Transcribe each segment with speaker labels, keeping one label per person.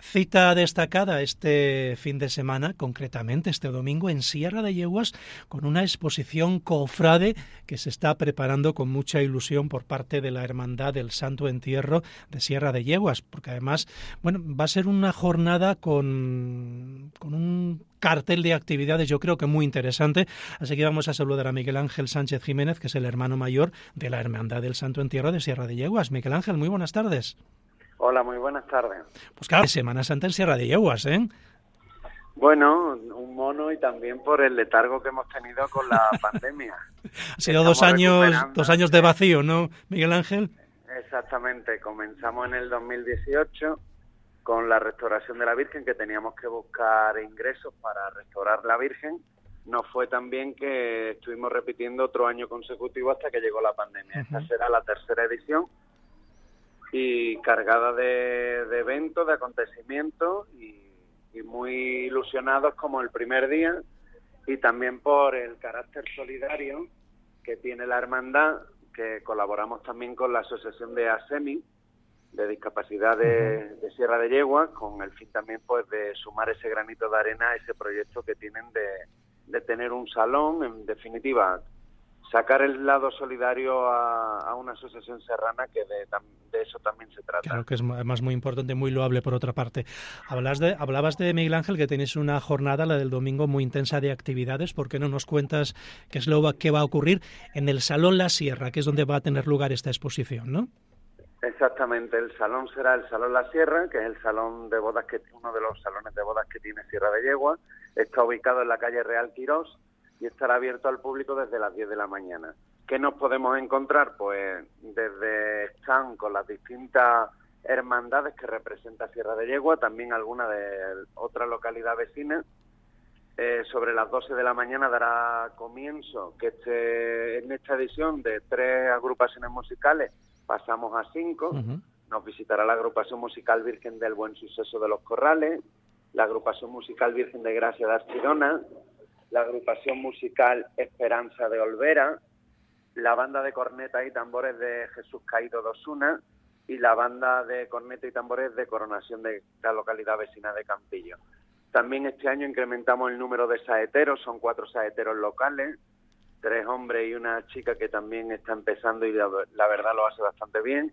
Speaker 1: Cita destacada este fin de semana, concretamente este domingo, en Sierra de Yeguas, con una exposición cofrade que se está preparando con mucha ilusión por parte de la Hermandad del Santo Entierro de Sierra de Yeguas, porque además, bueno, va a ser una jornada con un cartel de actividades, yo creo que muy interesante, así que vamos a saludar a Miguel Ángel Sánchez Jiménez, que es el hermano mayor de la Hermandad del Santo Entierro de Sierra de Yeguas. Miguel Ángel, muy buenas tardes.
Speaker 2: Hola, muy buenas tardes.
Speaker 1: Pues claro, Semana Santa en Sierra de Yeguas, ¿eh?
Speaker 2: Bueno, un mono y también por el letargo que hemos tenido con la pandemia.
Speaker 1: Ha sido 2 años de vacío, ¿no, Miguel Ángel?
Speaker 2: Exactamente, comenzamos en el 2018 con la restauración de la Virgen, que teníamos que buscar ingresos para restaurar la Virgen. No fue tan bien que estuvimos repitiendo otro año consecutivo hasta que llegó la pandemia. Esta será la tercera edición y cargada de eventos, de acontecimientos y muy ilusionados como el primer día, y también por el carácter solidario que tiene la hermandad, que colaboramos también con la Asociación de ASEMI, de Discapacidad de Sierra de Yeguas, con el fin también pues de sumar ese granito de arena a ese proyecto que tienen de tener un salón, en definitiva, sacar el lado solidario a una asociación serrana, que de eso también se trata.
Speaker 1: Claro que es además muy importante, muy loable por otra parte. Hablabas de Miguel Ángel, que tenéis una jornada, la del domingo, muy intensa de actividades. ¿Por qué no nos cuentas qué va a ocurrir en el Salón La Sierra, que es donde va a tener lugar esta exposición, ¿no?
Speaker 2: Exactamente, el salón será el Salón La Sierra, que es el salón de bodas, uno de los salones de bodas que tiene Sierra de Yeguas. Está ubicado en la calle Real Quirós y estará abierto al público desde las 10 de la mañana. ¿Qué nos podemos encontrar? Pues desde stand con las distintas hermandades que representa Sierra de Yegua, también alguna de otra localidad vecina. Sobre las 12 de la mañana dará comienzo, que en esta edición de 3 agrupaciones musicales pasamos a 5. Nos visitará la agrupación musical Virgen del Buen Suceso de los Corrales, la agrupación musical Virgen de Gracia de Archidona, la agrupación musical Esperanza de Olvera, la banda de cornetas y tambores de Jesús Caído de Osuna y la banda de cornetas y tambores de Coronación de la localidad vecina de Campillo. También este año incrementamos el número de saeteros, son 4 saeteros locales, 3 hombres y una chica que también está empezando y la verdad lo hace bastante bien,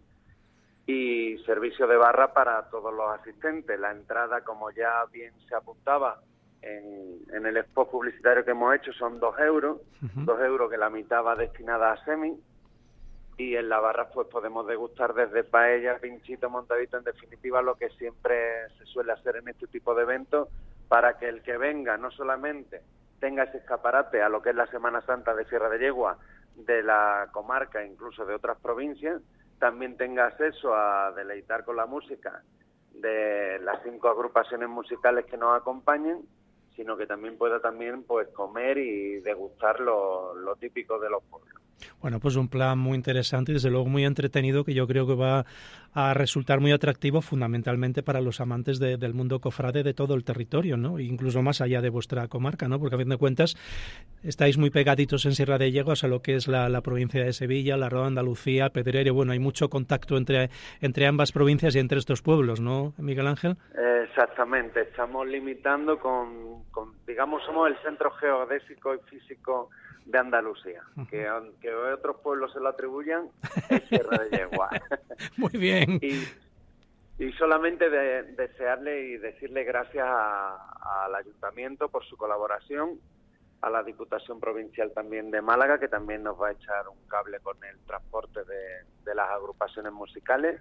Speaker 2: y servicio de barra para todos los asistentes. La entrada, como ya bien se apuntaba en el spot publicitario que hemos hecho, son 2 euros, 2 euros que la mitad va destinada a SEMI, y en la barra pues podemos degustar desde paella, pinchito, montadito, en definitiva lo que siempre se suele hacer en este tipo de eventos, para que el que venga no solamente tenga ese escaparate a lo que es la Semana Santa de Sierra de Yegua, de la comarca, incluso de otras provincias, también tenga acceso a deleitar con la música de las 5 agrupaciones musicales que nos acompañan, sino que también pueda pues comer y degustar lo típico de los pueblos.
Speaker 1: Bueno, pues un plan muy interesante y desde luego muy entretenido, que yo creo que va a resultar muy atractivo fundamentalmente para los amantes del mundo cofrade de todo el territorio, ¿no? Incluso más allá de vuestra comarca, ¿no? Porque a fin de cuentas estáis muy pegaditos en Sierra de Yeguas a lo que es la provincia de Sevilla, la Roda de Andalucía, Pedrero. Bueno, hay mucho contacto entre ambas provincias y entre estos pueblos, ¿no, Miguel Ángel?
Speaker 2: Exactamente, estamos limitando con digamos, somos el centro geodésico y físico de Andalucía, que aunque otros pueblos se lo atribuyan, es Sierra de Yegua.
Speaker 1: Muy bien.
Speaker 2: Y solamente desearle y decirle gracias al Ayuntamiento por su colaboración, a la Diputación Provincial también de Málaga, que también nos va a echar un cable con el transporte de las agrupaciones musicales,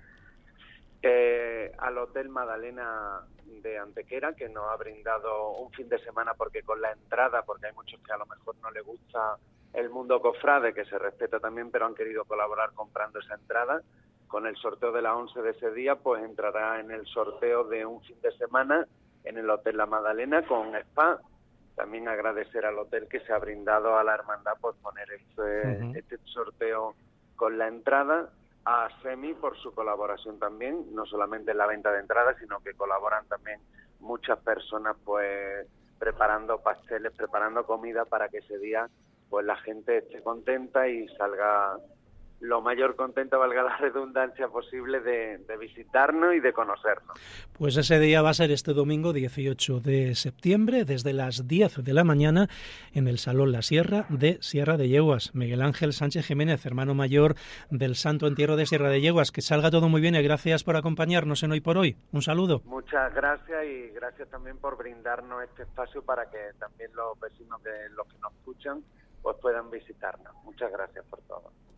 Speaker 2: al Hotel Madalena de Antequera, que nos ha brindado un fin de semana, porque con la entrada, porque hay muchos que a lo mejor no les gusta el mundo cofrade, que se respeta también, pero han querido colaborar comprando esa entrada. Con el sorteo de las 11 de ese día, pues entrará en el sorteo de un fin de semana en el Hotel La Madalena con spa. También agradecer al hotel que se ha brindado a la hermandad por poner este sorteo con la entrada, a SEMI por su colaboración también, no solamente en la venta de entradas, sino que colaboran también muchas personas pues preparando pasteles, preparando comida para que ese día pues la gente esté contenta y salga lo mayor contento, valga la redundancia, posible de visitarnos y de conocernos.
Speaker 1: Pues ese día va a ser este domingo 18 de septiembre, desde las 10 de la mañana, en el Salón La Sierra de Sierra de Yeguas. Miguel Ángel Sánchez Jiménez, hermano mayor del Santo Entierro de Sierra de Yeguas. Que salga todo muy bien y gracias por acompañarnos en Hoy por Hoy. Un saludo.
Speaker 2: Muchas gracias y gracias también por brindarnos este espacio para que también los vecinos, los que nos escuchan, pues puedan visitarnos. Muchas gracias por todo.